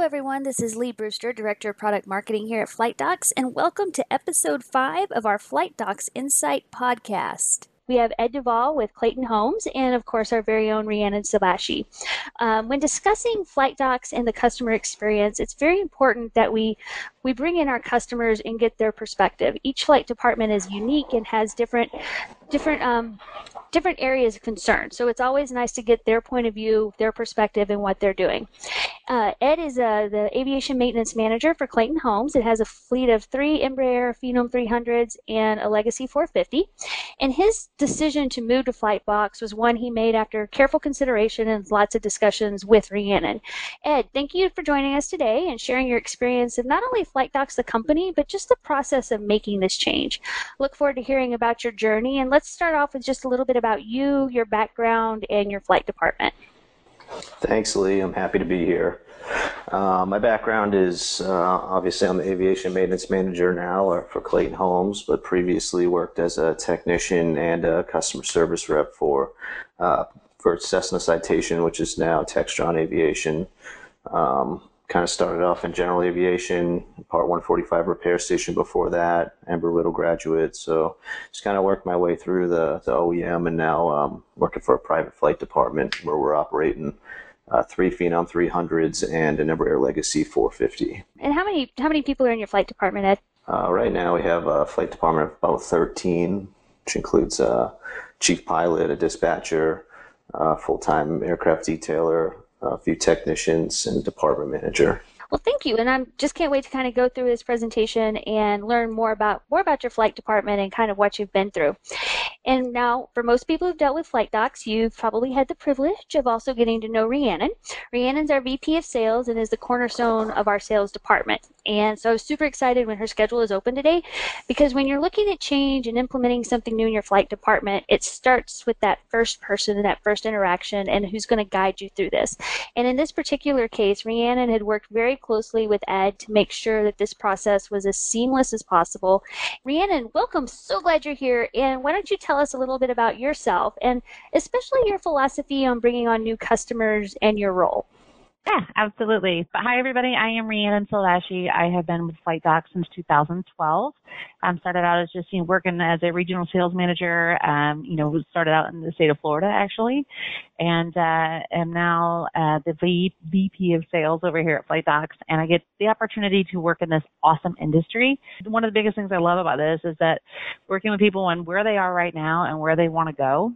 everyone. This is Lee Brewster, Director of Product Marketing here at Flight Docs, and welcome to Episode 5 of our Flight Docs Insight podcast. We have Ed Duvall with Clayton Homes and, of course, our very own Rhiannon Sabashi. When discussing Flight Docs and the customer experience, it's very important that we bring in our customers and get their perspective. Each flight department is unique and has different areas of concern. So it's always nice to get their point of view, their perspective, and what they're doing. Ed is the aviation maintenance manager for Clayton Homes. It has a fleet of 3 Embraer Phenom 300s and a Legacy 450. And his decision to move to Flightbox was one he made after careful consideration and lots of discussions with Rhiannon. Ed, thank you for joining us today and sharing your experience of not only Flightdocs the company, but just the process of making this change. Look forward to hearing about your journey, and let's start off with just a little bit about you, your background, and your flight department. Thanks, Lee. I'm happy to be here. My background is obviously I'm the aviation maintenance manager now for Clayton Homes, but previously worked as a technician and a customer service rep for Cessna Citation, which is now Textron Aviation. Kind of started off in general aviation, Part 145 repair station before that, Embry-Riddle graduate. So just kind of worked my way through the OEM, and now working for a private flight department where we're operating 3 Phenom 300s and an Embraer Legacy 450. And how many people are in your flight department, Ed? Right now we have a flight department of about 13, which includes a chief pilot, a dispatcher, full-time aircraft detailer, a few technicians, and a department manager. Well, thank you, and I just can't wait to kind of go through this presentation and learn more about your flight department and kind of what you've been through. And now, for most people who've dealt with Flight Docs, you've probably had the privilege of also getting to know Rhiannon. Rhiannon's our VP of Sales and is the cornerstone of our sales department. And so I was super excited when her schedule is open today, because when you're looking at change and implementing something new in your flight department, it starts with that first person and that first interaction and who's going to guide you through this. And in this particular case, Rhiannon had worked very closely with Ed to make sure that this process was as seamless as possible. Rhiannon, welcome. So glad you're here. And why don't you tell us a little bit about yourself and especially your philosophy on bringing on new customers and your role? Yeah, absolutely. But hi, everybody. I am Rhiannon Sabashi. I have been with Flight Docs since 2012. Started out as just working as a regional sales manager. Started out in the state of Florida, actually, and am now the VP of Sales over here at Flight Docs. And I get the opportunity to work in this awesome industry. One of the biggest things I love about this is that working with people on where they are right now and where they want to go,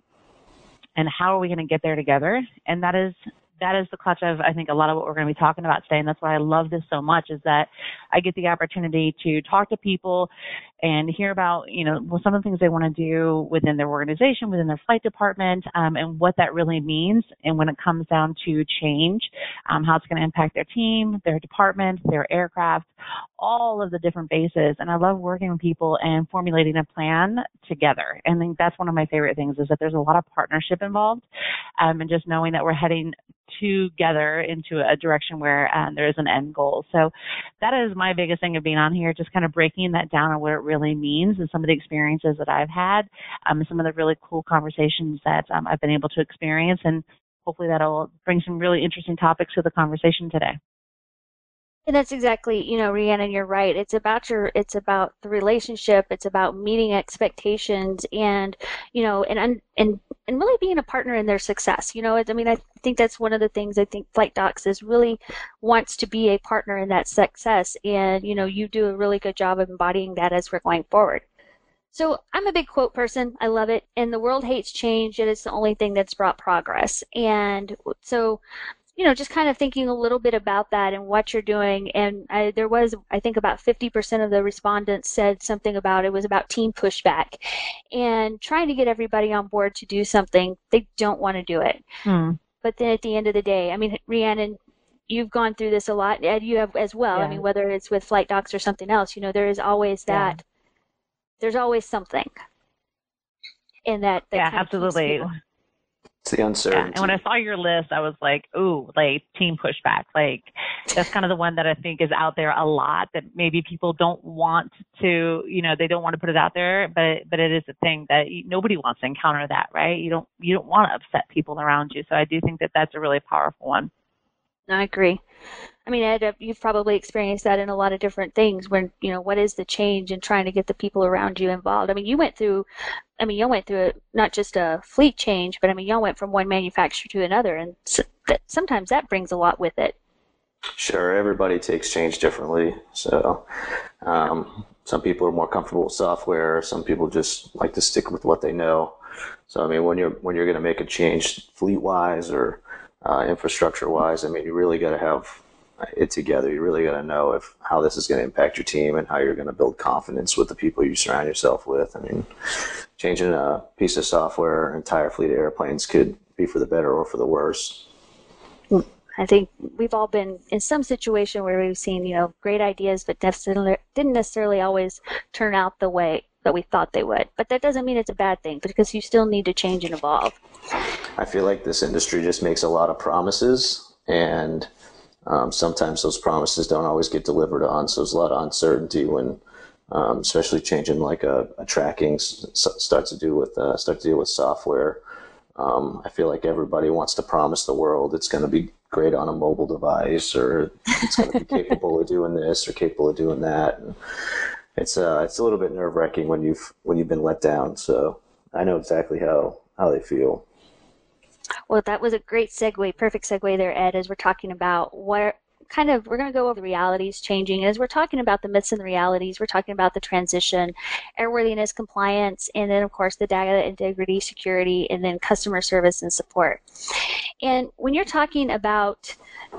and how are we going to get there together. And that is the clutch of, I think, a lot of what we're going to be talking about today. And that's why I love this so much, is that I get the opportunity to talk to people and hear about, some of the things they want to do within their organization, within their flight department, and what that really means. And when it comes down to change, how it's going to impact their team, their department, their aircraft, all of the different bases. And I love working with people and formulating a plan together. And I think that's one of my favorite things, is that there's a lot of partnership involved, and just knowing that we're heading together into a direction where there is an end goal. So that is my biggest thing of being on here, just kind of breaking that down on what it really means and some of the experiences that I've had, and some of the really cool conversations that I've been able to experience. And hopefully that'll bring some really interesting topics to the conversation today. And that's exactly, Rhiannon, you're right. It's about the relationship. It's about meeting expectations and, and really being a partner in their success. I think that's one of the things I think Flight Docs is really wants to be a partner in that success. And, you do a really good job of embodying that as we're going forward. So I'm a big quote person. I love it. And the world hates change, yet it's the only thing that's brought progress. And so, just kind of thinking a little bit about that and what you're doing. And there was, I think, about 50% of the respondents said something about it was about team pushback and trying to get everybody on board to do something. They don't want to do it. But then at the end of the day, Rhiannon, you've gone through this a lot. Ed, you have as well. Yeah. Whether it's with Flight Docs or something else, there is always that. Yeah. There's always something. And that yeah, absolutely. It's the uncertainty. Yeah. And when I saw your list, I was like, ooh, team pushback. That's kind of the one that I think is out there a lot, that maybe people don't want to, they don't want to put it out there, but it is a thing that nobody wants to encounter that, right? You don't want to upset people around you. So I do think that that's a really powerful one. I agree. I mean, Ed, you've probably experienced that in a lot of different things when, what is the change and trying to get the people around you involved. I mean, y'all went through not just a fleet change, but I mean, y'all went from one manufacturer to another, and sometimes that brings a lot with it. Sure, everybody takes change differently. So some people are more comfortable with software. Some people just like to stick with what they know. So I mean, when you're going to make a change fleet wise or infrastructure wise, I mean, you really got to have it together. You really got to know if how this is going to impact your team and how you're going to build confidence with the people you surround yourself with. I mean, changing a piece of software, an entire fleet of airplanes could be for the better or for the worse. I think we've all been in some situation where we've seen, great ideas, but didn't necessarily always turn out the way that we thought they would. But that doesn't mean it's a bad thing, because you still need to change and evolve. I feel like this industry just makes a lot of promises, and sometimes those promises don't always get delivered on. So there's a lot of uncertainty when, especially changing like a tracking start to deal with software. I feel like everybody wants to promise the world it's going to be great on a mobile device, or it's going to be capable of doing this or capable of doing that. And it's a little bit nerve wracking when you've been let down. So I know exactly how they feel. Well, that was a great segue, perfect segue there, Ed, as we're talking about we're going to go over the realities changing. As we're talking about the myths and the realities, we're talking about the transition, airworthiness, compliance, and then, of course, the data integrity, security, and then customer service and support. And when you're talking about,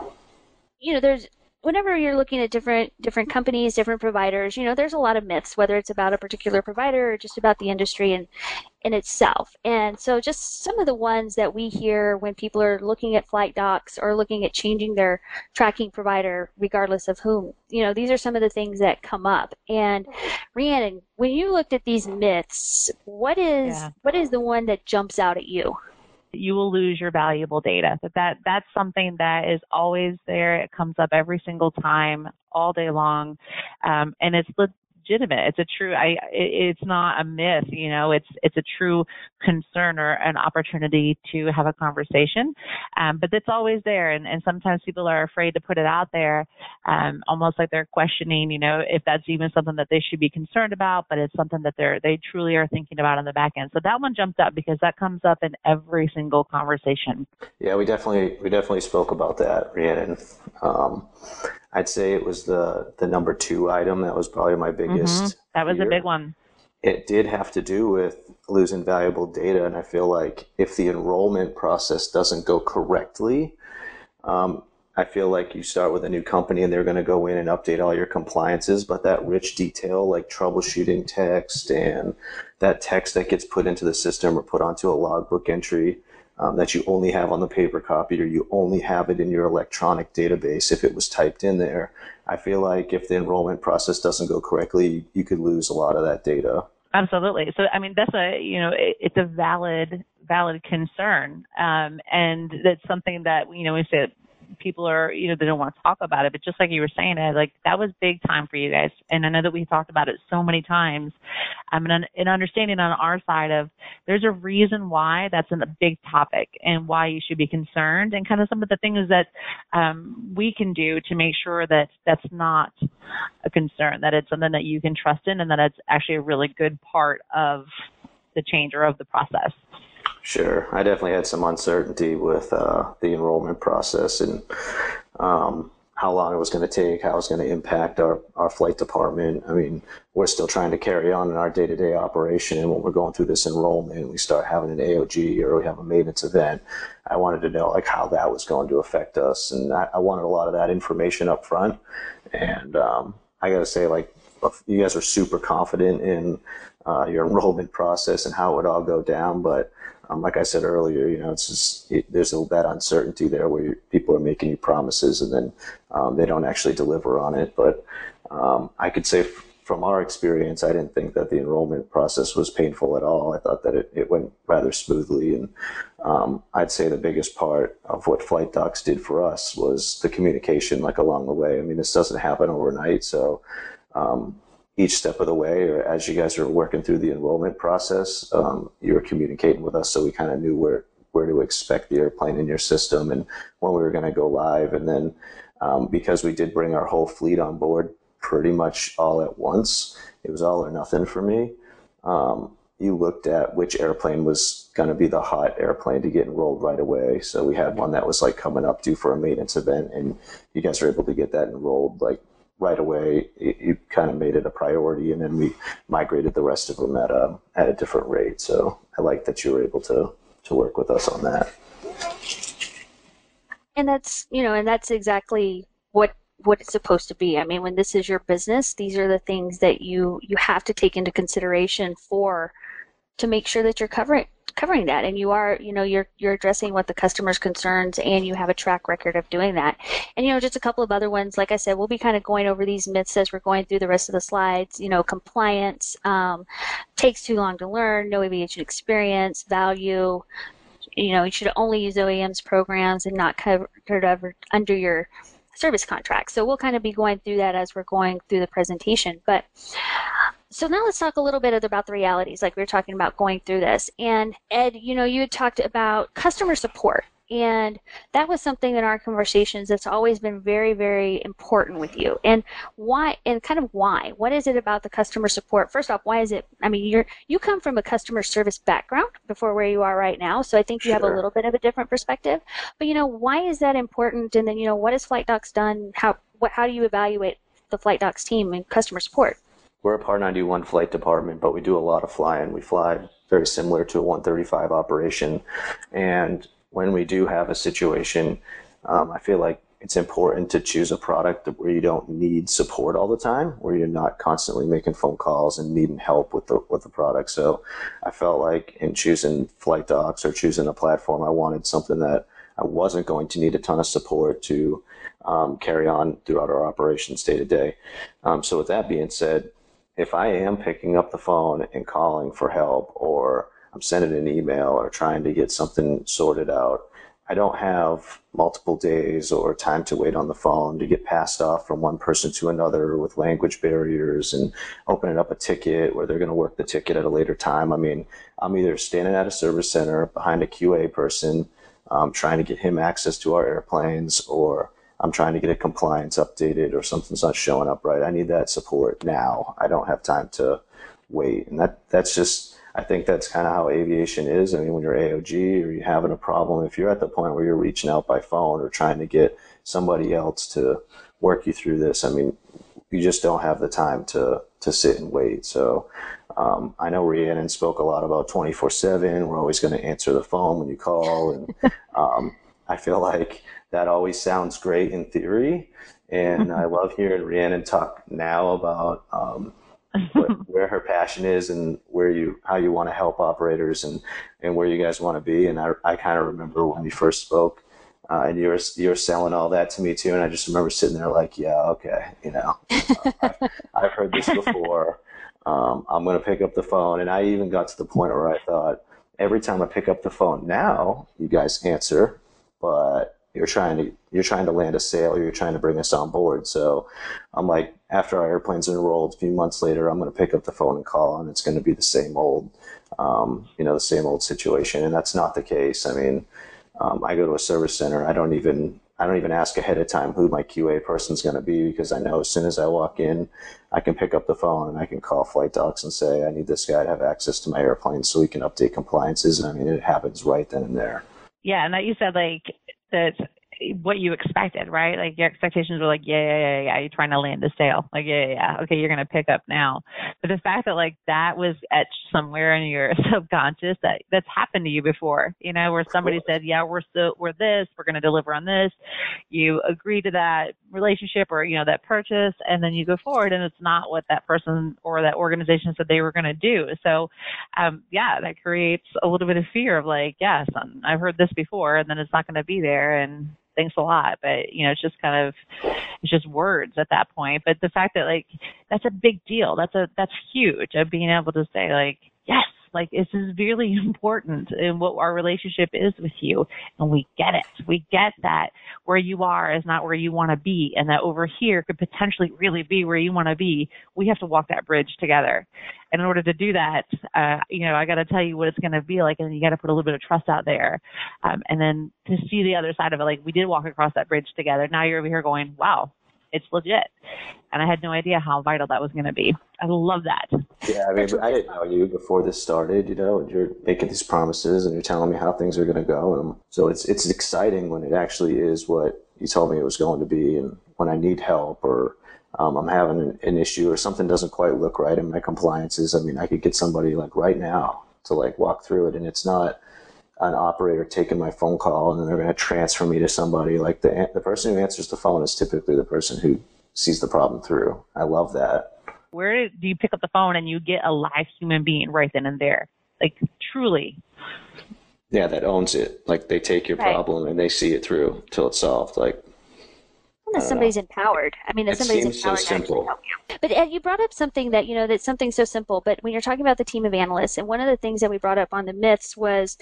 there's whenever you're looking at different companies, different providers, there's a lot of myths, whether it's about a particular provider or just about the industry in itself. And so just some of the ones that we hear when people are looking at flight docs or looking at changing their tracking provider, regardless of whom, these are some of the things that come up. And Rhiannon, when you looked at these myths, what is the one that jumps out at you? You will lose your valuable data. That's something that is always there. It comes up every single time, all day long, and it's legitimate. It's a true. It's not a myth. It's a true concern or an opportunity to have a conversation. But it's always there, and sometimes people are afraid to put it out there, almost like they're questioning, if that's even something that they should be concerned about. But it's something that they truly are thinking about on the back end. So that one jumped up because that comes up in every single conversation. Yeah, we definitely spoke about that, Rhiannon. I'd say it was the number 2 item. That was probably my biggest. That was fear. a big one. It did have to do with losing valuable data, and I feel like if the enrollment process doesn't go correctly, I feel like you start with a new company and they're going to go in and update all your compliances, but that rich detail like troubleshooting text and that text that gets put into the system or put onto a logbook entry, that you only have on the paper copy, or you only have it in your electronic database if it was typed in there. I feel like if the enrollment process doesn't go correctly, you could lose a lot of that data. Absolutely. So, I mean, that's it's a valid concern. And that's something that, we say people are, they don't want to talk about it, but just like you were saying, Ed, like that was big time for you guys. And I know that we talked about it so many times. An understanding on our side of there's a reason why that's a big topic and why you should be concerned, and kind of some of the things that we can do to make sure that that's not a concern, that it's something that you can trust in, and that it's actually a really good part of the change or of the process. Sure. I definitely had some uncertainty with the enrollment process and how long it was going to take, how it was going to impact our flight department. I mean, we're still trying to carry on in our day-to-day operation, and when we're going through this enrollment, we start having an AOG or we have a maintenance event, I wanted to know like how that was going to affect us, and I wanted a lot of that information up front. And I got to say, like, you guys are super confident in your enrollment process and how it would all go down, but like I said earlier, it's just there's that uncertainty there where people are making you promises and then they don't actually deliver on it. But I could say from our experience, I didn't think that the enrollment process was painful at all. I thought that it went rather smoothly. And I'd say the biggest part of what Flight Docs did for us was the communication, like along the way. I mean, this doesn't happen overnight. So each step of the way, or as you guys are working through the enrollment process, you were communicating with us, so we kind of knew where to expect the airplane in your system and when we were going to go live. And then because we did bring our whole fleet on board pretty much all at once, it was all or nothing for me. You looked at which airplane was going to be the hot airplane to get enrolled right away. So we had one that was like coming up due for a maintenance event, and you guys were able to get that enrolled like right away. You kind of made it a priority, and then we migrated the rest of them at a different rate. So I like that you were able to work with us on that. And that's exactly what it's supposed to be. I mean, when this is your business, these are the things that you have to take into consideration to make sure that you're covering that, and you're addressing what the customer's concerns, and you have a track record of doing that. And just a couple of other ones, like I said, we'll be kind of going over these myths as we're going through the rest of the slides. Compliance, takes too long to learn, no aviation experience, value. You should only use OEM's programs and not covered under your service contract. So we'll kind of be going through that as we're going through the presentation. But so now let's talk a little bit about the realities, like we were talking about going through this. And Ed, you had talked about customer support, and that was something in our conversations that's always been very, very important with you. And why? And kind of why? What is it about the customer support? First off, why is it? I mean, you come from a customer service background before where you are right now, so I think you have a little bit of a different perspective. But why is that important? And then what has FlightDocs done? How do you evaluate the FlightDocs team and customer support? We're a Part 91 flight department, but we do a lot of flying. We fly very similar to a 135 operation. And when we do have a situation, I feel like it's important to choose a product where you don't need support all the time, where you're not constantly making phone calls and needing help with the product. So I felt like in choosing FlightDocs or choosing a platform, I wanted something that I wasn't going to need a ton of support to carry on throughout our operations day to day. So with that being said, if I am picking up the phone and calling for help, or I'm sending an email or trying to get something sorted out, I don't have multiple days or time to wait on the phone to get passed off from one person to another with language barriers and opening up a ticket where they're going to work the ticket at a later time. I mean, I'm either standing at a service center behind a QA person trying to get him access to our airplanes, or I'm trying to get a compliance updated, or something's not showing up right. I need that support now. I don't have time to wait. And that's just, I think that's kind of how aviation is. I mean, when you're AOG or you're having a problem, if you're at the point where you're reaching out by phone or trying to get somebody else to work you through this, I mean, you just don't have the time to sit and wait. So I know Rhiannon spoke a lot about 24/7. We're always going to answer the phone when you call. And I feel like that always sounds great in theory. And I love hearing Rhiannon talk now about where her passion is and how you want to help operators and where you guys want to be. And I kind of remember when we first spoke, and you were selling all that to me too. And I just remember sitting there like, yeah, okay, I've heard this before. I'm going to pick up the phone. And I even got to the point where I thought, every time I pick up the phone now, you guys answer, but you're trying to land a sale, or you're trying to bring us on board. So I'm like, after our airplane's enrolled, a few months later, I'm going to pick up the phone and call, and it's going to be the same old, the same old situation. And that's not the case. I mean, I go to a service center. I don't even ask ahead of time who my QA person's going to be, because I know as soon as I walk in, I can pick up the phone and I can call FlightDocs and say, I need this guy to have access to my airplane so we can update compliances. And I mean, it happens right then and there. Yeah, and that you said that's what you expected, right? Like your expectations were like, yeah, you're trying to land a sale. Like, yeah, okay, you're going to pick up now. But the fact that that was etched somewhere in your subconscious, that's happened to you before, where somebody said, yeah, we're going to deliver on this. You agree to that relationship or, that purchase, and then you go forward and it's not what that person or that organization said they were going to do. So, that creates a little bit of fear of yes, I've heard this before, and then it's not going to be there. And thanks a lot. But, it's just it's just words at that point. But the fact that that's a big deal. That's huge, of being able to say yes, this is really important in what our relationship is with you. And we get it. We get that where you are is not where you want to be, and that over here could potentially really be where you want to be. We have to walk that bridge together. And in order to do that, I got to tell you what it's going to be like, and you got to put a little bit of trust out there. And then to see the other side of it, like we did walk across that bridge together. Now you're over here going, wow, it's legit. And I had no idea how vital that was going to be. I love that. Yeah, I mean, I didn't know you before this started, and you're making these promises and you're telling me how things are going to go. And so it's exciting when it actually is what you told me it was going to be. And when I need help or I'm having an issue or something doesn't quite look right in my compliances, I mean, I could get somebody like right now to like walk through it. And it's not an operator taking my phone call and then they're going to transfer me to somebody. Like the person who answers the phone is typically the person who sees the problem through. I love that. Where do you pick up the phone and you get a live human being right then and there? Like, truly. Yeah, that owns it. Like, they take your problem and they see it through till it's solved. Like, that somebody's empowered. I mean, that somebody's empowered so simple. to help you. But Ed, you brought up something that, that's something so simple. But when you're talking about the team of analysts, and one of the things that we brought up on the myths was,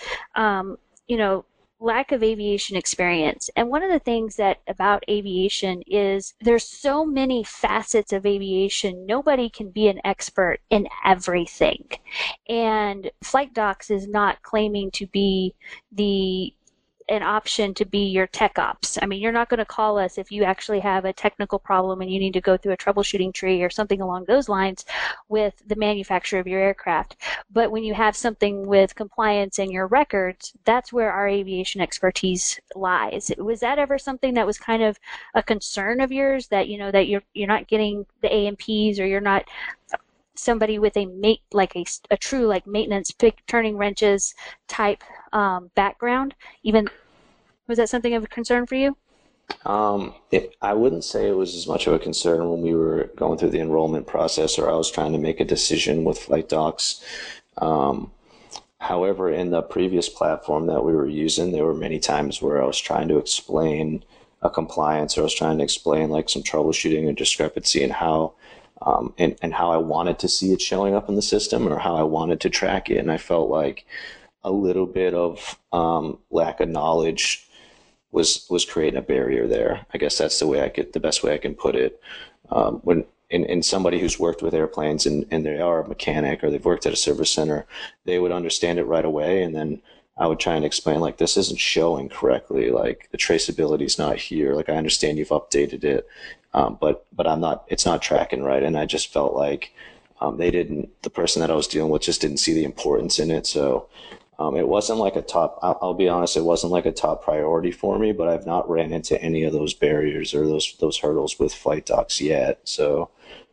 lack of aviation experience. And one of the things that about aviation is there's so many facets of aviation. Nobody can be an expert in everything. And Flight Docs is not claiming to be an option to be your tech ops. I mean, you're not going to call us if you actually have a technical problem and you need to go through a troubleshooting tree or something along those lines with the manufacturer of your aircraft. But when you have something with compliance and your records, that's where our aviation expertise lies. Was that ever something that was kind of a concern of yours, that that you're not getting the AMPs, or you're not somebody with a true maintenance turning wrenches type background? Even was that something of a concern for you? I wouldn't say it was as much of a concern when we were going through the enrollment process or I was trying to make a decision with Flight Docs. However, in the previous platform that we were using, there were many times where I was trying to explain a compliance, or I was trying to explain like some troubleshooting or discrepancy and how and how I wanted to see it showing up in the system or how I wanted to track it. And I felt like a little bit of lack of knowledge was creating a barrier there. I guess that's the best way I can put it. When somebody who's worked with airplanes and they are a mechanic or they've worked at a service center, they would understand it right away. And then I would try and explain, like, this isn't showing correctly. Like, the traceability is not here. Like, I understand you've updated it, but it's not tracking right. And I just felt like the person that I was dealing with just didn't see the importance in it. So it wasn't like I'll be honest, it wasn't like a top priority for me, but I've not ran into any of those barriers or those hurdles with Flight Docs yet. So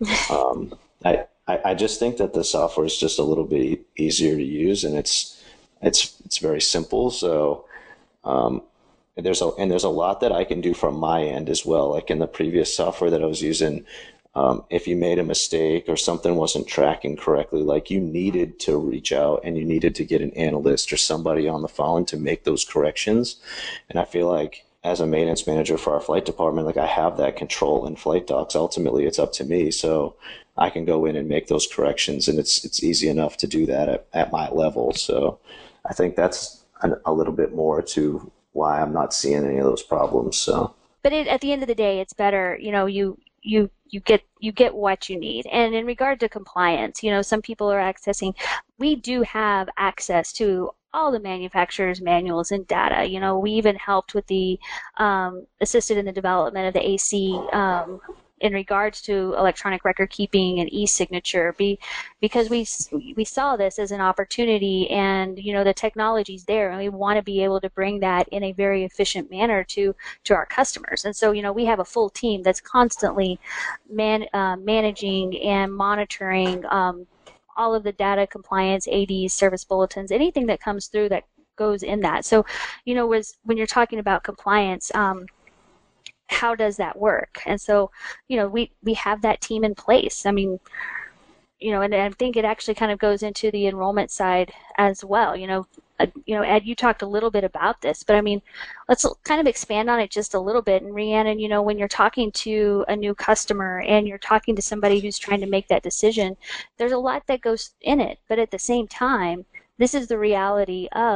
I just think that the software is just a little bit easier to use, and it's very simple. So there's a lot that I can do from my end as well. Like in the previous software that I was using, if you made a mistake or something wasn't tracking correctly, like, you needed to reach out and you needed to get an analyst or somebody on the phone to make those corrections. And I feel like as a maintenance manager for our flight department, like, I have that control in Flight Docs. Ultimately, it's up to me. So I can go in and make those corrections, and it's easy enough to do that at my level. So I think that's a little bit more to why I'm not seeing any of those problems. So, but at the end of the day, it's better, you get what you need. And in regard to compliance, some people are we do have access to all the manufacturers' manuals and data. We even helped with the assisted in the development of the AC in regards to electronic record keeping and e-signature, because we saw this as an opportunity, and the technology's there, and we want to be able to bring that in a very efficient manner to our customers. And so we have a full team that's constantly managing and monitoring all of the data, compliance, ADs, service bulletins, anything that comes through that goes in that. So when you're talking about compliance, how does that work? And so, we have that team in place. I mean, and I think it actually kind of goes into the enrollment side as well. Ed, you talked a little bit about this, but I mean, let's kind of expand on it just a little bit. And Rhiannon, when you're talking to a new customer and you're talking to somebody who's trying to make that decision, there's a lot that goes in it. But at the same time, this is the reality of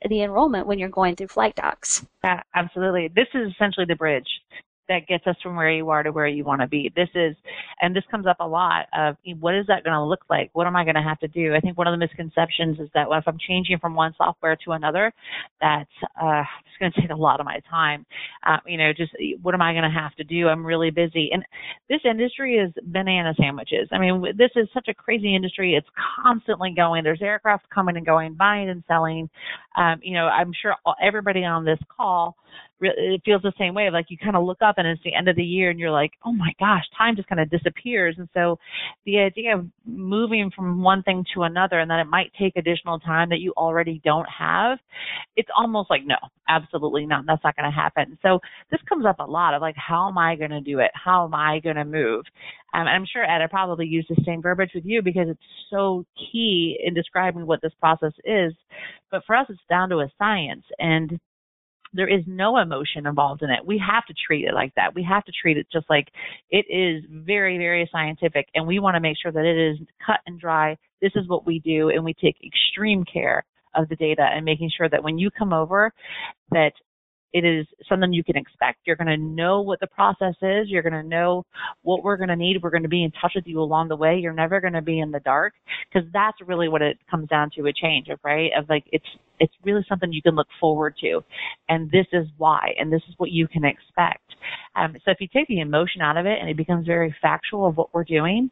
the enrollment when you're going through Flight Docs. Yeah, absolutely. This is essentially the bridge that gets us from where you are to where you want to be. This comes up a lot of what is that going to look like? What am I going to have to do? I think one of the misconceptions is that if I'm changing from one software to another, that's it's going to take a lot of my time. Just what am I going to have to do? I'm really busy. And this industry is banana sandwiches. I mean, this is such a crazy industry. It's constantly going. There's aircraft coming and going, buying and selling. I'm sure everybody on this call, it feels the same way. Like you kind of look up and it's the end of the year and you're like, oh my gosh, time just kind of disappears. And so the idea of moving from one thing to another and that it might take additional time that you already don't have, it's almost like, no, absolutely not. That's not going to happen. So this comes up a lot of like, how am I going to do it? How am I going to move? And I'm sure, Ed, I probably use the same verbiage with you because it's so key in describing what this process is. But for us, it's down to a science. And there is no emotion involved in it. We have to treat it like that. We have to treat it just like it is very, very scientific, and we want to make sure that it is cut and dry. This is what we do, and we take extreme care of the data and making sure that when you come over that it is something you can expect. You're going to know what the process is. You're going to know what we're going to need. We're going to be in touch with you along the way. You're never going to be in the dark, because that's really what it comes down to, a change of, right? Of like, it's really something you can look forward to. And this is why, and this is what you can expect. So if you take the emotion out of it and it becomes very factual of what we're doing,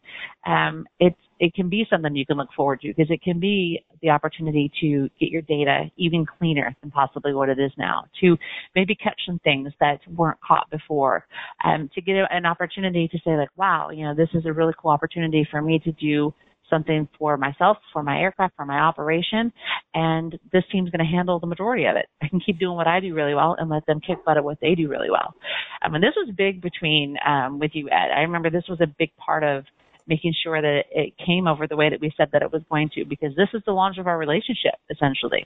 it can be something you can look forward to, because it can be the opportunity to get your data even cleaner than possibly what it is now, to maybe catch some things that weren't caught before, to get an opportunity to say like, wow, this is a really cool opportunity for me to do something for myself, for my aircraft, for my operation, and this team's going to handle the majority of it. I can keep doing what I do really well and let them kick butt at what they do really well. And this was big between with you, Ed. I remember this was a big part of making sure that it came over the way that we said that it was going to, because this is the launch of our relationship, essentially.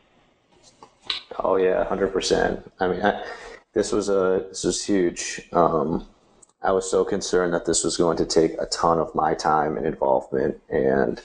Oh yeah, 100%. I mean, this was huge. I was so concerned that this was going to take a ton of my time and involvement. And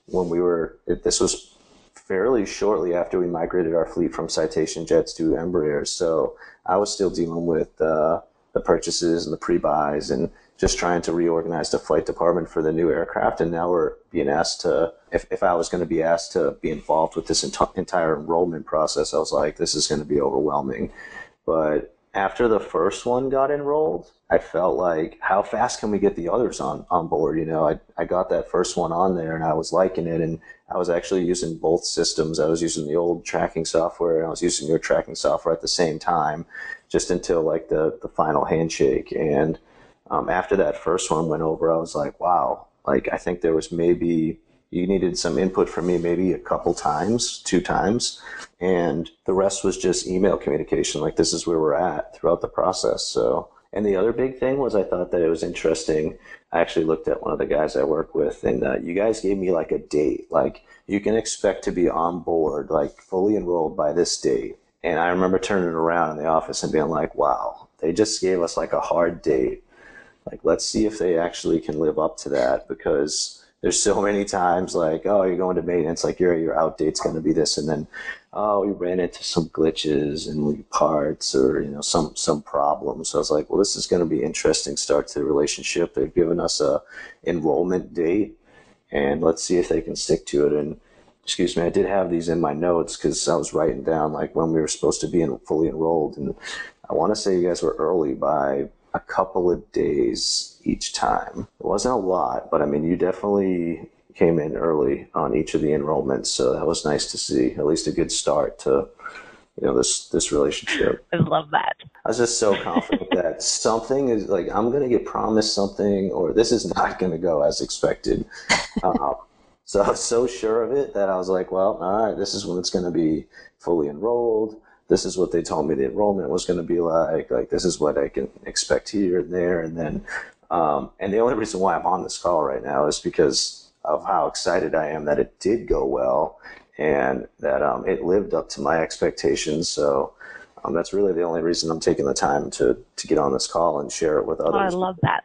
this was fairly shortly after we migrated our fleet from Citation jets to Embraers. So I was still dealing with the purchases and the pre-buys and just trying to reorganize the flight department for the new aircraft. And now we're being asked to, if I was going to be asked to be involved with this entire enrollment process, I was like, this is going to be overwhelming. But after the first one got enrolled, I felt like, how fast can we get the others on board? I got that first one on there and I was liking it. And I was actually using both systems. I was using the old tracking software and I was using your tracking software at the same time, just until like the final handshake. And after that first one went over, I was like, wow, like I think there was maybe, you needed some input from me maybe a couple times, 2 times, and the rest was just email communication. Like, this is where we're at throughout the process. So, and the other big thing was, I thought that it was interesting. I actually looked at one of the guys I work with, and you guys gave me like a date, like you can expect to be on board, like fully enrolled by this date. And I remember turning around in the office and being like, wow, they just gave us like a hard date. Like, let's see if they actually can live up to that, because there's so many times like, oh, you're going to maintenance, like your out date's going to be this, and then, oh, we ran into some glitches and parts or some problems. So I was like, well, this is going to be an interesting start to the relationship. They've given us a enrollment date, and let's see if they can stick to it. And excuse me, I did have these in my notes because I was writing down like when we were supposed to be fully enrolled, and I want to say you guys were early by a couple of days each time. It wasn't a lot, but I mean, you definitely came in early on each of the enrollments, so that was nice to see. At least a good start to this relationship. I love that. I was just so confident that something is like, I'm going to get promised something, or this is not going to go as expected. So I was so sure of it that I was like, well, all right, this is when it's going to be fully enrolled. This is what they told me the enrollment was going to be like this is what I can expect here and there. And then, and the only reason why I'm on this call right now is because of how excited I am that it did go well and that it lived up to my expectations. So that's really the only reason I'm taking the time to get on this call and share it with others. Oh, I love that.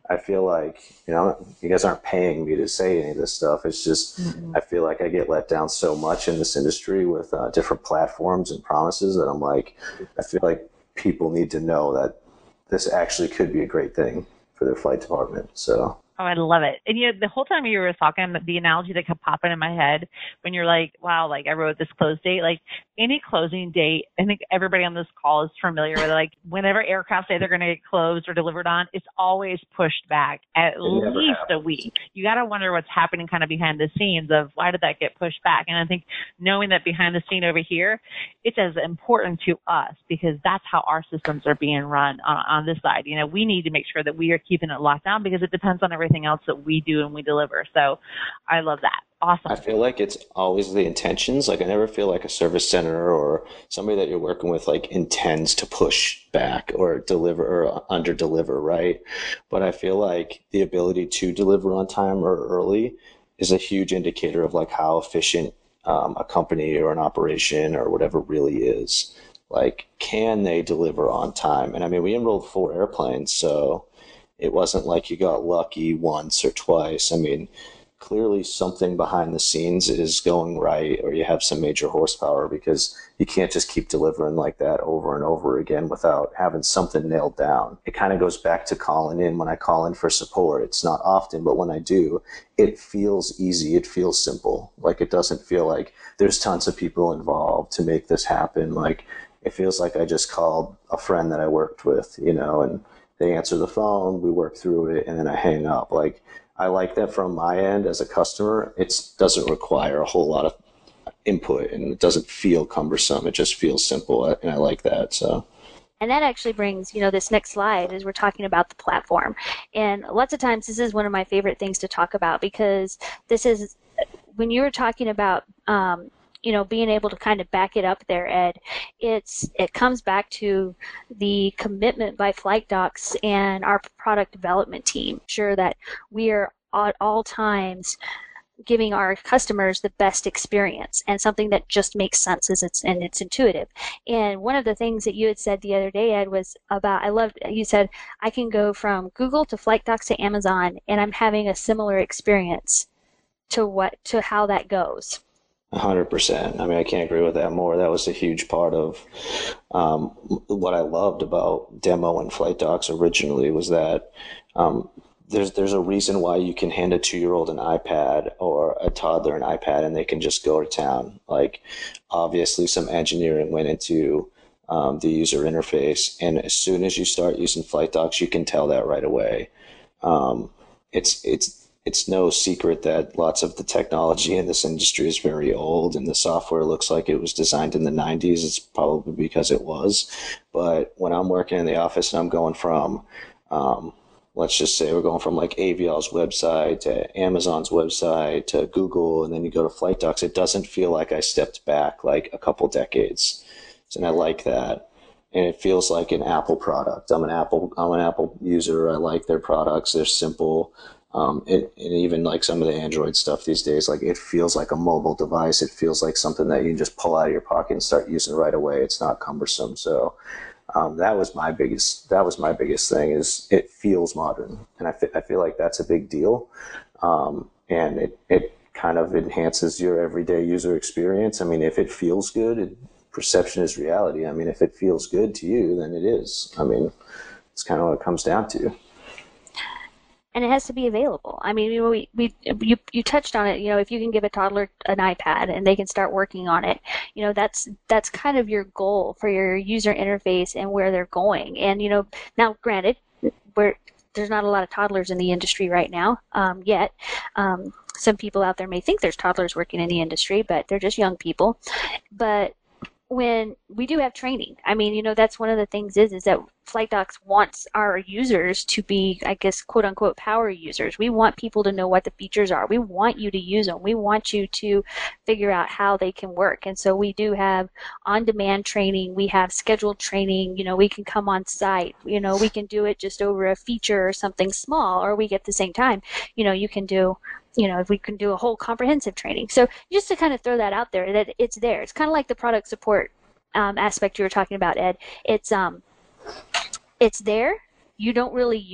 I feel like, you guys aren't paying me to say any of this stuff. It's just, I feel like I get let down so much in this industry with different platforms and promises that I'm like, I feel like people need to know that this actually could be a great thing for their flight department. So Oh, I love it. And the whole time you were talking, the analogy that kept popping in my head when you're like, wow, like I wrote this close date, like any closing date, I think everybody on this call is familiar with, like whenever aircraft say they're going to get closed or delivered on, it's always pushed back at least a week. You got to wonder what's happening kind of behind the scenes of why did that get pushed back? And I think knowing that behind the scene over here, it's as important to us because that's how our systems are being run on this side. We need to make sure that we are keeping it locked down because it depends on everything else that we do and we deliver. So I love that. Awesome. I feel like it's always the intentions. Like I never feel like a service center or somebody that you're working with like intends to push back or deliver or under deliver, right? But I feel like the ability to deliver on time or early is a huge indicator of like how efficient a company or an operation or whatever really is. Like, can they deliver on time? And I mean, we enrolled 4 airplanes, so it wasn't like you got lucky once or twice. I mean, clearly something behind the scenes is going right, or you have some major horsepower because you can't just keep delivering like that over and over again without having something nailed down. It kind of goes back to calling in. When I call in for support, it's not often, but when I do, it feels easy. It feels simple. Like it doesn't feel like there's tons of people involved to make this happen. Like it feels like I just called a friend that I worked with, and they answer the phone, we work through it, and then I hang up. Like, I like that from my end as a customer. It doesn't require a whole lot of input, and it doesn't feel cumbersome. It just feels simple, and I like that. So. And that actually brings, this next slide as we're talking about the platform. And lots of times this is one of my favorite things to talk about because this is, when you were talking about, being able to kind of back it up there, Ed, it comes back to the commitment by FlightDocs and our product development team. Sure that we are at all times giving our customers the best experience and something that just makes sense and it's intuitive. And one of the things that you had said the other day, Ed, was about, you said, I can go from Google to FlightDocs to Amazon and I'm having a similar experience to how that goes. 100%. I mean, I can't agree with that more. That was a huge part of what I loved about Demo and FlightDocs originally was that there's a reason why you can hand a 2-year-old an iPad or a toddler an iPad and they can just go to town. Like, obviously, some engineering went into the user interface, and as soon as you start using FlightDocs, you can tell that right away. It's no secret that lots of the technology in this industry is very old and the software looks like it was designed in the 90s. It's probably because it was. But when I'm working in the office and I'm going from, let's just say we're going from like Avial's website to Amazon's website to Google, and then you go to FlightDocs, it doesn't feel like I stepped back like a couple decades. And I like that. And it feels like an Apple product. I'm an Apple user. I like their products. They're simple. And even like some of the Android stuff these days, like it feels like a mobile device. It feels like something that you can just pull out of your pocket and start using right away. It's not cumbersome. So that was my biggest thing is it feels modern. And I feel like that's a big deal. And it kind of enhances your everyday user experience. I mean, if it feels good, perception is reality. I mean, if it feels good to you, then it is. I mean, it's kind of what it comes down to. And it has to be available. I mean, you touched on it. If you can give a toddler an iPad and they can start working on it, that's kind of your goal for your user interface and where they're going. And now, granted, there's not a lot of toddlers in the industry right now yet. Some people out there may think there's toddlers working in the industry, but they're just young people. But when we do have training, I mean, that's one of the things is that FlightDocs wants our users to be, I guess, quote unquote, power users. We want people to know what the features are. We want you to use them. We want you to figure out how they can work. And so we do have on-demand training. We have scheduled training. We can come on site. We can do it just over a feature or something small, or we get the same time. You can do if we can do a whole comprehensive training. So just to kind of throw that out there, that it's there. It's kind of like the product support aspect you were talking about, Ed. It's there. You don't really use it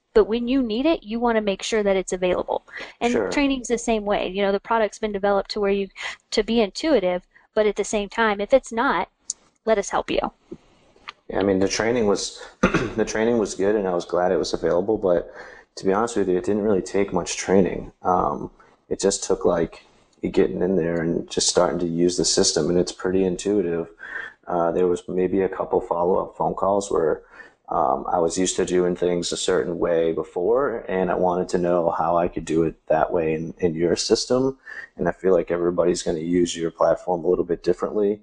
but when you need it, you want to make sure that it's available. And Sure. training's the same way. You know, the product's been developed to where to be intuitive, but at the same time, if it's not, let us help you. Yeah, I mean, the training was the training was good, and I was glad it was available. But to be honest with you, it didn't really take much training. It just took like you getting in there and just starting to use the system, and it's pretty intuitive. There was maybe a couple follow-up phone calls where I was used to doing things a certain way before, and I wanted to know how I could do it that way in your system. And I feel like everybody's going to use your platform a little bit differently.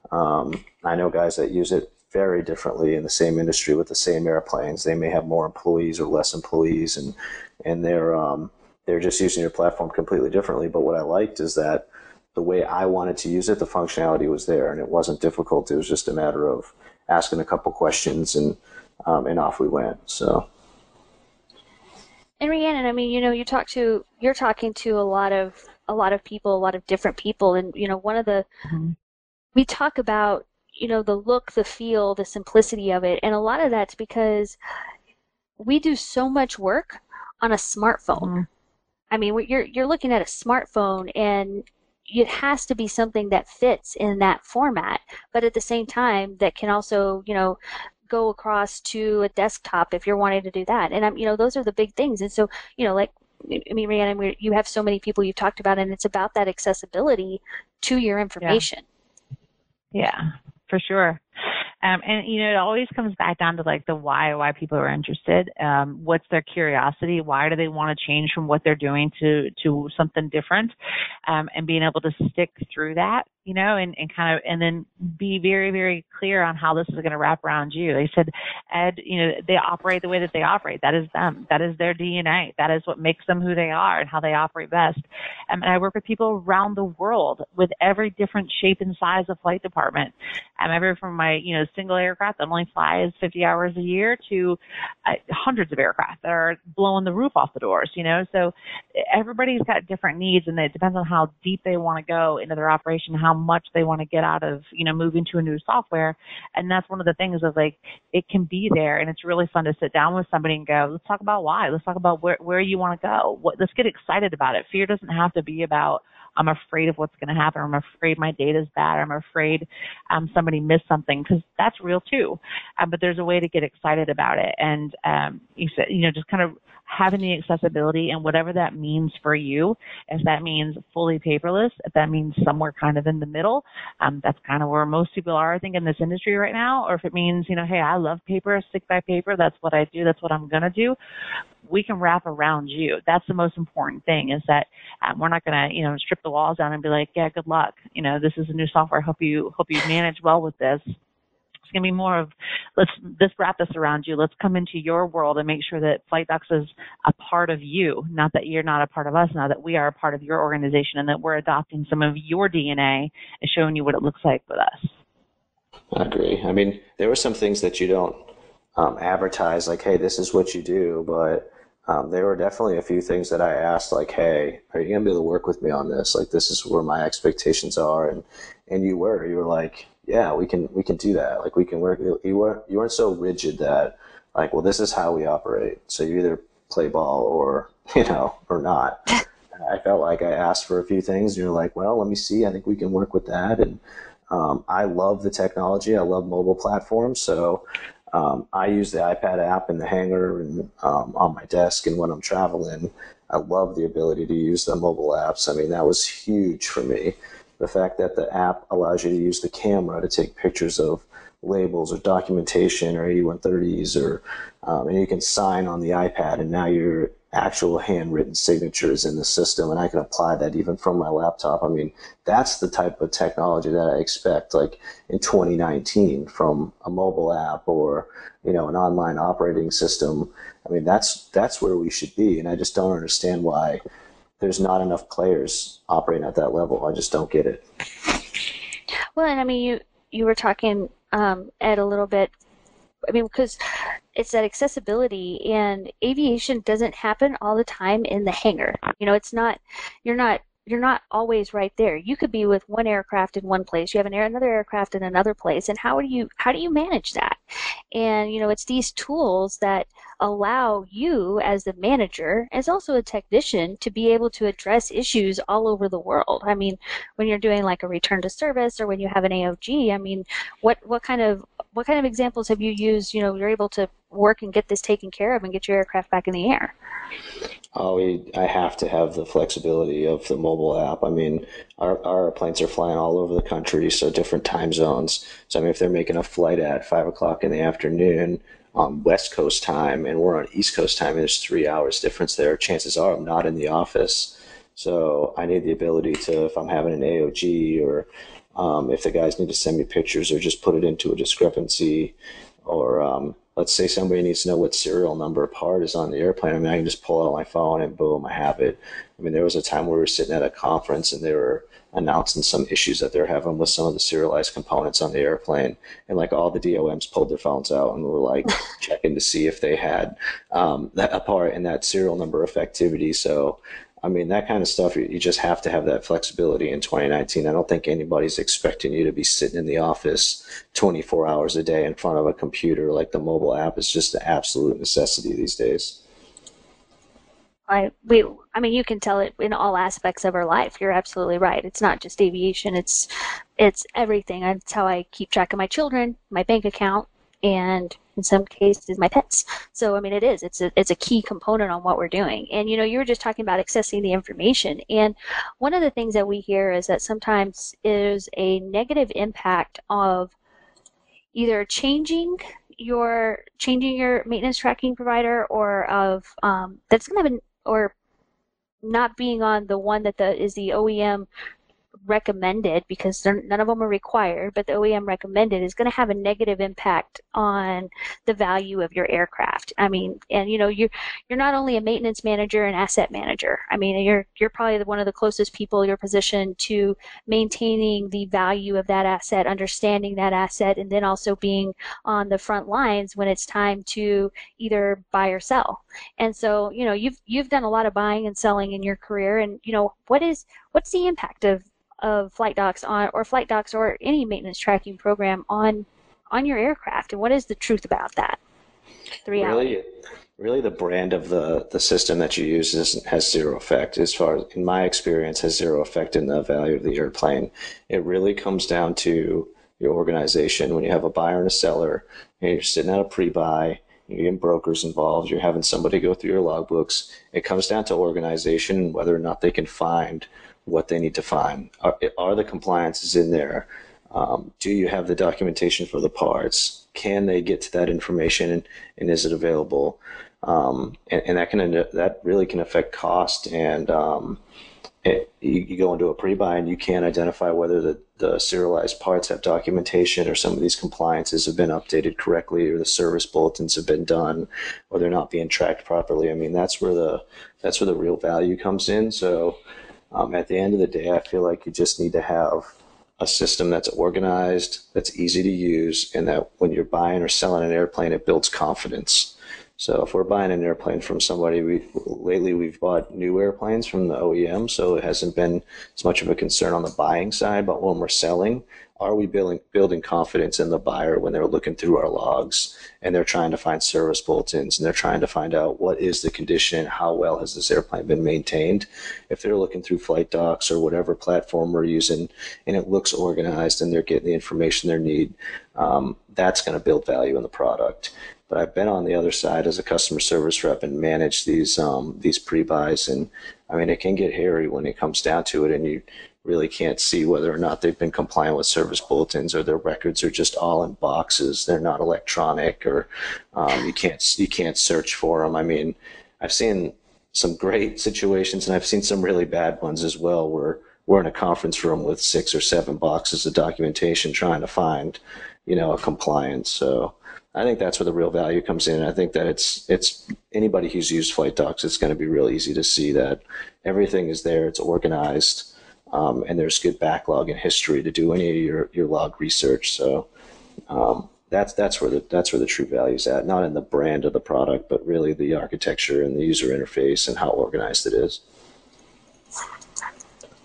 I know guys that use it very differently in the same industry with the same airplanes. They may have more employees or less employees, and they're just using your platform completely differently. But what I liked is that the way I wanted to use it, the functionality was there, and it wasn't difficult. It was just a matter of asking a couple questions, and off we went. So. And Rhiannon, I mean, you know, you're talking to a lot of people, a lot of different people, and you know, we talk about, you know, the look, the feel, the simplicity of it, and a lot of that's because we do so much work on a smartphone. I mean, you're looking at a smartphone, and it has to be something that fits in that format, but at the same time, that can also, you know, go across to a desktop if you're wanting to do that. And you know, those are the big things. And so, you know, like, I mean, Rhiannon, you have so many people you've talked about, and it's about that accessibility to your information. Yeah, for sure. And, you know, it always comes back down to like the why people are interested. What's their curiosity? Why do they want to change from what they're doing to something different? And being able to stick through that, you know, and kind of, and then be very, very clear on how this is going to wrap around you. They said, Ed, you know, they operate the way that they operate. That is them. That is their DNA. That is what makes them who they are and how they operate best. And I work with people around the world with every different shape and size of flight department. Every from my, you know, single aircraft that only flies 50 hours a year to hundreds of aircraft that are blowing the roof off the doors, you know. So everybody's got different needs, and it depends on how deep they want to go into their operation, how much they want to get out of, you know, moving to a new software. And that's one of the things is like, it can be there, and it's really fun to sit down with somebody and go, let's talk about why. Let's talk about where you want to go. Let's get excited about it. Fear doesn't have to be about, I'm afraid of what's going to happen. I'm afraid my data's bad. I'm afraid somebody missed something, because that's real too. But there's a way to get excited about it. And you said, you know, just kind of having the accessibility, and whatever that means for you, if that means fully paperless, if that means somewhere kind of in the middle, that's kind of where most people are, I think, in this industry right now. Or if it means, you know, hey, I love paper, stick by paper, that's what I do, that's what I'm going to do. We can wrap around you. That's the most important thing, is that we're not going to, you know, strip the walls down and be like, yeah, good luck. You know, this is a new software. Hope you manage well with this. It's going to be more of, let's wrap this around you. Let's come into your world and make sure that FlightDocs is a part of you, not that you're not a part of us, not that we are a part of your organization, and that we're adopting some of your DNA and showing you what it looks like with us. I agree. I mean, there were some things that you don't advertise, like, hey, this is what you do, but there were definitely a few things that I asked, like, hey, are you going to be able to work with me on this? Like, this is where my expectations are. And you were like, yeah, we can do that. Like, we can work. You weren't so rigid that, like, well, this is how we operate. So you either play ball or, you know, or not. I felt like I asked for a few things, and you're like, well, let me see. I think we can work with that. And I love the technology. I love mobile platforms. So I use the iPad app in the hangar and on my desk, and when I'm traveling, I love the ability to use the mobile apps. I mean, that was huge for me. The fact that the app allows you to use the camera to take pictures of labels or documentation or 8130s, or and you can sign on the iPad, and now your actual handwritten signature is in the system, and I can apply that even from my laptop. I mean, that's the type of technology that I expect, like in 2019, from a mobile app or, you know, an online operating system. I mean, that's where we should be, and I just don't understand why there's not enough players operating at that level. I just don't get it. Well, and I mean, you were talking, Ed, a little bit. I mean, because it's that accessibility, and aviation doesn't happen all the time in the hangar. You know, it's not, you're not you're not always right there. You could be with one aircraft in one place, you have another aircraft in another place, and how do you manage that? And it's these tools that allow you as the manager, as also a technician, to be able to address issues all over the world. I mean, when you're doing like a return to service or when you have an AOG, I mean, what kind of examples have you used? You're able to work and get this taken care of and get your aircraft back in the air. Oh, I have to have the flexibility of the mobile app. I mean, our planes are flying all over the country, so different time zones. So, I mean, if they're making a flight at 5 o'clock in the afternoon on West Coast time and we're on East Coast time, and there's 3 hours difference there, chances are I'm not in the office. So I need the ability to, if I'm having an AOG or if the guys need to send me pictures or just put it into a discrepancy, or let's say somebody needs to know what serial number part is on the airplane. I mean, I can just pull out my phone and boom, I have it. I mean, there was a time where we were sitting at a conference and they were announcing some issues that they're having with some of the serialized components on the airplane, and like all the DOMs pulled their phones out and were like checking to see if they had that a part in that serial number effectivity. So I mean, that kind of stuff, you just have to have that flexibility in 2019. I don't think anybody's expecting you to be sitting in the office 24 hours a day in front of a computer. Like, the mobile app is just an absolute necessity these days. I mean, you can tell it in all aspects of our life. You're absolutely right. It's not just aviation. It's everything. That's how I keep track of my children, my bank account, and in some cases my pets. So I mean, it's a key component on what we're doing. And you were just talking about accessing the information, and one of the things that we hear is that sometimes is a negative impact of either changing your maintenance tracking provider, or of that's going to have or not being on the one that is the OEM recommended, because none of them are required, but the OEM recommended, is going to have a negative impact on the value of your aircraft. I mean, and you're not only a maintenance manager and asset manager. I mean, you're probably one of the closest people in your position to maintaining the value of that asset, understanding that asset, and then also being on the front lines when it's time to either buy or sell. And so, you've done a lot of buying and selling in your career, and what's the impact of FlightDocs or any maintenance tracking program on your aircraft, and what is the truth about that? The reality. Really, the brand of the system that you use has zero effect. As far as, in my experience, has zero effect in the value of the airplane. It really comes down to your organization. When you have a buyer and a seller, and you're sitting at a pre-buy, you're getting brokers involved, you're having somebody go through your logbooks. It comes down to organization, whether or not they can find what they need to find. Are the compliances in there? Do you have the documentation for the parts? Can they get to that information, and is it available? And that really can affect cost. And you go into a pre-buy and you can't identify whether the serialized parts have documentation, or some of these compliances have been updated correctly, or the service bulletins have been done, or they're not being tracked properly. I mean, that's where the real value comes in. So at the end of the day, I feel like you just need to have a system that's organized, that's easy to use, and that when you're buying or selling an airplane, it builds confidence. So if we're buying an airplane from somebody, lately we've bought new airplanes from the OEM, so it hasn't been as much of a concern on the buying side. But when we're selling, are we building confidence in the buyer when they're looking through our logs and they're trying to find service bulletins and they're trying to find out what is the condition, how well has this airplane been maintained? If they're looking through FlightDocs or whatever platform we're using and it looks organized and they're getting the information they need, that's going to build value in the product. But I've been on the other side as a customer service rep and managed these pre-buys, and I mean, it can get hairy when it comes down to it, and you really can't see whether or not they've been compliant with service bulletins, or their records are just all in boxes. They're not electronic, or you can't search for them. I mean, I've seen some great situations, and I've seen some really bad ones as well, where we're in a conference room with 6 or 7 boxes of documentation trying to find, a compliance. So I think that's where the real value comes in. I think that it's anybody who's used FlightDocs, it's going to be real easy to see that everything is there, it's organized, and there's good backlog and history to do any of your log research. So that's where the true value is at, not in the brand of the product, but really the architecture and the user interface and how organized it is.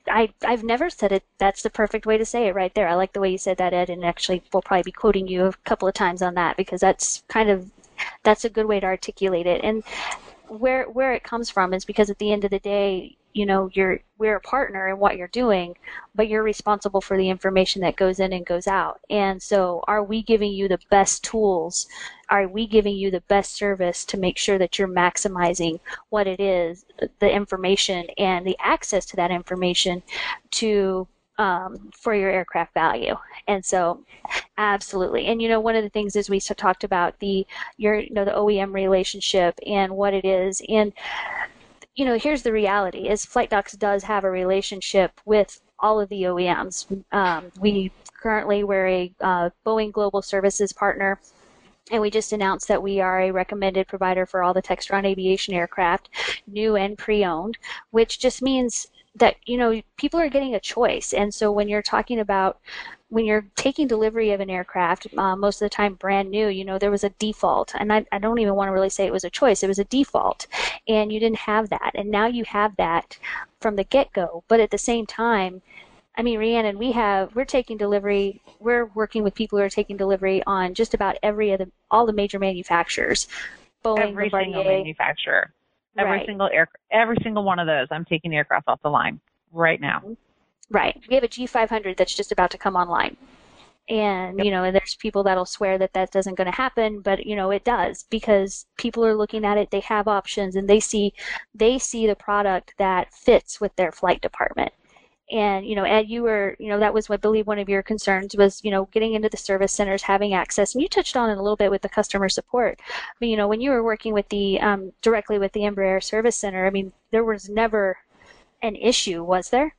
I've never said it. That's the perfect way to say it right there. I like the way you said that, Ed, and actually we'll probably be quoting you a couple of times on that because that's a good way to articulate it. And where it comes from is because at the end of the day, we're a partner in what you're doing, but you're responsible for the information that goes in and goes out. And so are we giving you the best tools? Are we giving you the best service to make sure that you're maximizing what it is, the information and the access to that information to for your aircraft value? And so absolutely. And one of the things is we talked about the OEM relationship and what it is. And here's the reality is FlightDocs does have a relationship with all of the OEMs. We're a Boeing Global Services partner, and we just announced that we are a recommended provider for all the Textron Aviation aircraft, new and pre-owned, which just means that people are getting a choice. And so when you're taking delivery of an aircraft, most of the time brand new, there was a default. And I don't even want to really say it was a choice. It was a default. And you didn't have that. And now you have that from the get-go. But at the same time, I mean, Rhiannon, we're taking delivery. We're working with people who are taking delivery on just about all the major manufacturers. Boeing, every Bombardier, single manufacturer, every single one of those. I'm taking aircraft off the line right now. Right. We have a G500 that's just about to come online. And, and there's people that'll swear that doesn't going to happen, but, it does because people are looking at it, they have options, and they see the product that fits with their flight department. And, Ed, you were, that was, I believe, one of your concerns was, getting into the service centers, having access. And you touched on it a little bit with the customer support. But, when you were working with directly with the Embraer Service Center, I mean, there was never an issue, was there?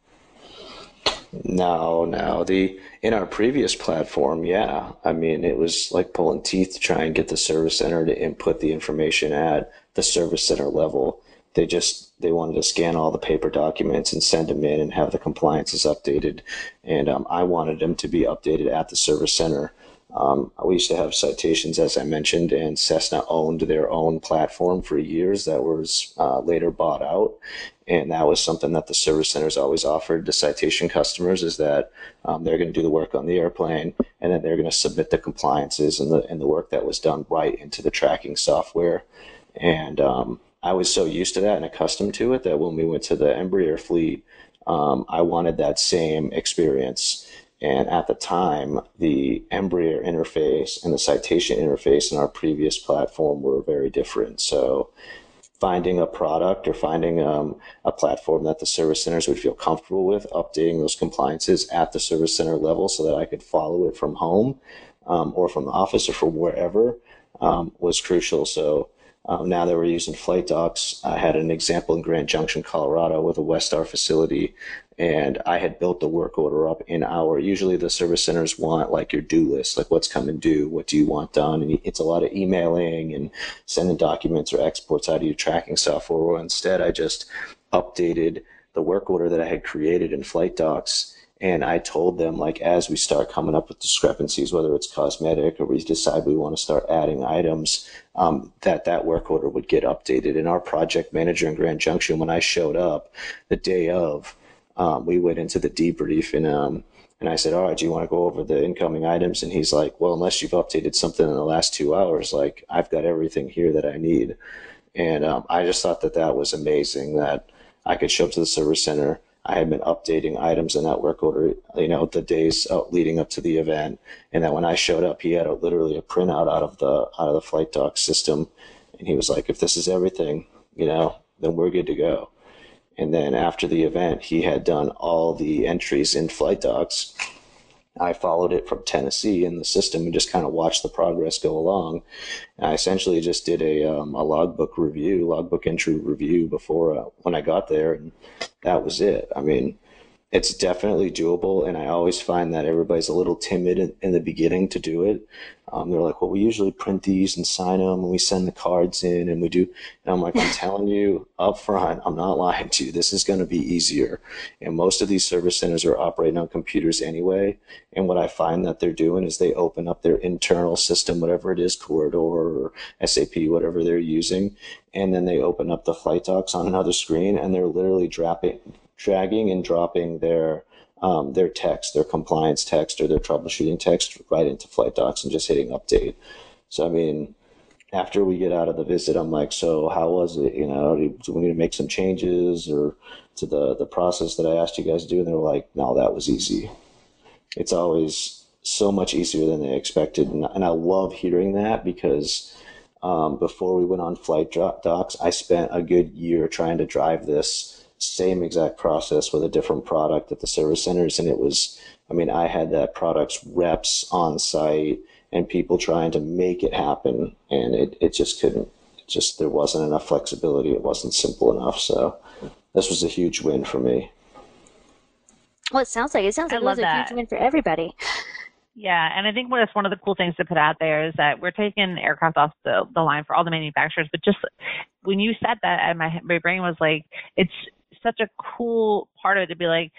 No. In our previous platform, yeah. I mean, it was like pulling teeth to try and get the service center to input the information at the service center level. They wanted to scan all the paper documents and send them in and have the compliances updated. And I wanted them to be updated at the service center. We used to have Citations, as I mentioned, and Cessna owned their own platform for years that was later bought out. And that was something that the service centers always offered to Citation customers is that they're going to do the work on the airplane and then they're going to submit the compliances and the work that was done right into the tracking software. And I was so used to that and accustomed to it that when we went to the Embraer fleet, I wanted that same experience. And at the time, the Embraer interface and the Citation interface in our previous platform were very different. So finding a product or finding a platform that the service centers would feel comfortable with, updating those compliances at the service center level so that I could follow it from home or from the office or from wherever was crucial. So now that we're using FlightDocs, I had an example in Grand Junction, Colorado with a Westar facility, and I had built the work order up usually the service centers want like your due list, like what's coming due, what do you want done, and it's a lot of emailing and sending documents or exports out of your tracking software. Well, instead, I just updated the work order that I had created in FlightDocs. And I told them, like, as we start coming up with discrepancies, whether it's cosmetic or we decide we want to start adding items, that work order would get updated. And our project manager in Grand Junction, when I showed up the day of, we went into the debrief and I said, all right, do you want to go over the incoming items? And he's like, well, unless you've updated something in the last 2 hours, like, I've got everything here that I need. And I just thought that was amazing that I could show up to the service center. I had been updating items in that work order, the days leading up to the event, and that when I showed up, he had literally a printout out of the FlightDocs system, and he was like, "If this is everything, then we're good to go." And then after the event, he had done all the entries in FlightDocs. I followed it from Tennessee in the system and just kind of watched the progress go along. And I essentially just did a logbook entry review before when I got there, and that was it. I mean, it's definitely doable, and I always find that everybody's a little timid in the beginning to do it. They're like, well, we usually print these and sign them, and we send the cards in, and we do. And I'm like, I'm telling you up front, I'm not lying to you. This is going to be easier. And most of these service centers are operating on computers anyway. And what I find that they're doing is they open up their internal system, whatever it is, Corridor or SAP, whatever they're using, and then they open up the FlightDocs on another screen, and they're literally dragging and dropping their text, their compliance text or their troubleshooting text right into Flight Docs and just hitting update. So, I mean, after we get out of the visit, I'm like, so how was it? You know, do we need to make some changes or to the process that I asked you guys to do? And they're like, no, that was easy. It's always so much easier than they expected. And I love hearing that because before we went on Flight Docs, I spent a good year trying to drive this same exact process with a different product at the service centers. And it was, I mean, I had that product's reps on site and people trying to make it happen. And it just couldn't, there wasn't enough flexibility. It wasn't simple enough. So this was a huge win for me. Well, it sounds like it was a huge win for everybody. Yeah, and I think that's one of the cool things to put out there is that we're taking aircraft off the line for all the manufacturers. But just when you said that, and my brain was like, it's such a cool part of it to be like,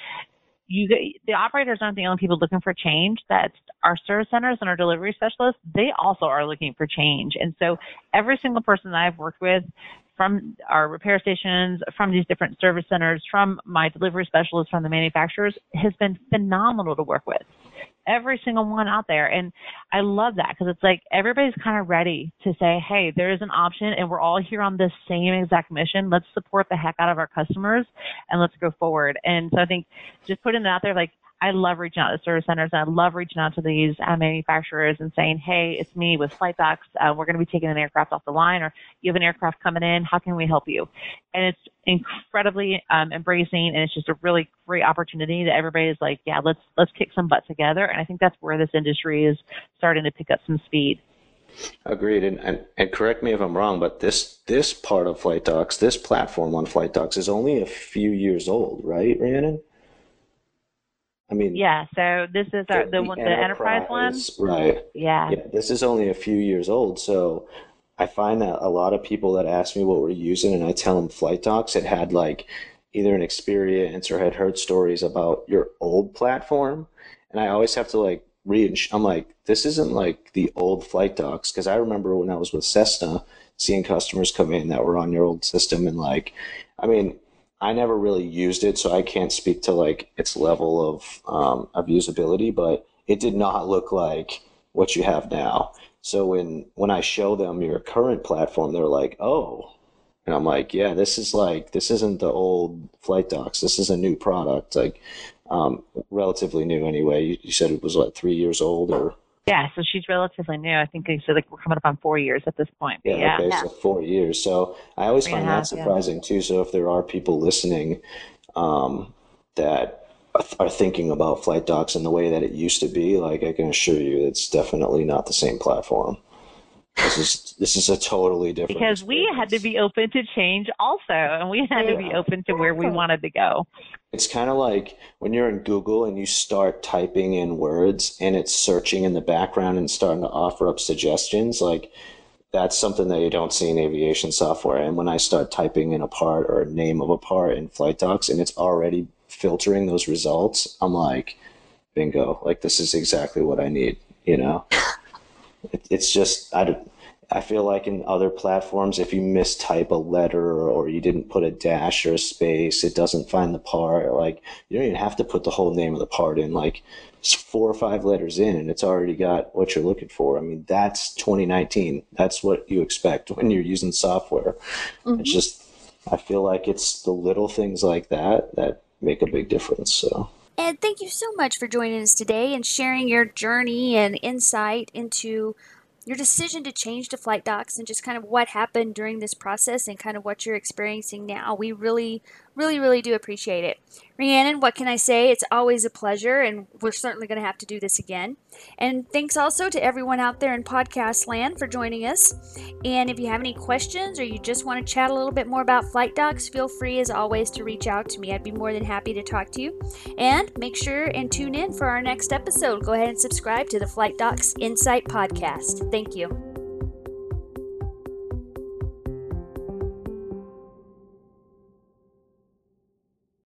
the operators aren't the only people looking for change. That's our service centers and our delivery specialists. They also are looking for change. And so every single person that I've worked with, from our repair stations, from these different service centers, from my delivery specialists, from the manufacturers, has been phenomenal to work with. Every single one out there. And I love that because it's like everybody's kind of ready to say, hey, there is an option and we're all here on this same exact mission. Let's support the heck out of our customers and let's go forward. And so I think just putting it out there, like, I love reaching out to service centers and I love reaching out to these manufacturers and saying, hey, it's me with Flight Docs. We're going to be taking an aircraft off the line, or you have an aircraft coming in. How can we help you? And it's incredibly embracing, and it's just a really great opportunity that everybody's like, yeah, let's kick some butt together. And I think that's where this industry is starting to pick up some speed. Agreed. And correct me if I'm wrong, but this part of Flight Docs, this platform on Flight Docs is only a few years old, right, Rhiannon? I mean, yeah, so this is the enterprise one. Right. Yeah. This is only a few years old. So I find that a lot of people that ask me what we're using and I tell them Flight Docs, it had like either an experience or had heard stories about your old platform. And I always have to like I'm like, this isn't like the old Flight Docs. Because I remember when I was with Cessna, seeing customers come in that were on your old system and like, I mean, I never really used it, so I can't speak to like its level of usability, but it did not look like what you have now. So when I show them your current platform, they're like, oh, and I'm like, yeah, this isn't the old Flight Docs. This is a new product, like relatively new anyway. You said it was what, 3 years old or? Yeah, so she's relatively new. I think they said like we're coming up on 4 years at this point. Yeah, okay, so 4 years. So I always find that surprising too. So if there are people listening that are thinking about Flight Docs in the way that it used to be, like I can assure you it's definitely not the same platform. This is a totally different because experience. We had to be open to change also, and we had to be open to where we wanted to go. It's kind of like when you're in Google and you start typing in words and it's searching in the background and starting to offer up suggestions. Like that's something that you don't see in aviation software. And when I start typing in a part or a name of a part in Flight Docs and it's already filtering those results, I'm like, bingo, like this is exactly what I need, you know? It's just, I feel like in other platforms, if you mistype a letter or you didn't put a dash or a space, it doesn't find the part. Like you don't even have to put the whole name of the part in. Like it's 4 or 5 letters in, and it's already got what you're looking for. I mean, that's 2019. That's what you expect when you're using software. Mm-hmm. It's just, I feel like it's the little things like that make a big difference. So. Ed, thank you so much for joining us today and sharing your journey and insight into your decision to change to Flight Docs and just kind of what happened during this process and kind of what you're experiencing now. We really, really, really do appreciate it. Rhiannon, what can I say? It's always a pleasure, and we're certainly going to have to do this again. And thanks also to everyone out there in podcast land for joining us. And if you have any questions or you just want to chat a little bit more about Flight Docs, feel free as always to reach out to me. I'd be more than happy to talk to you. And make sure and tune in for our next episode. Go ahead and subscribe to the Flight Docs Insight Podcast. Thank you.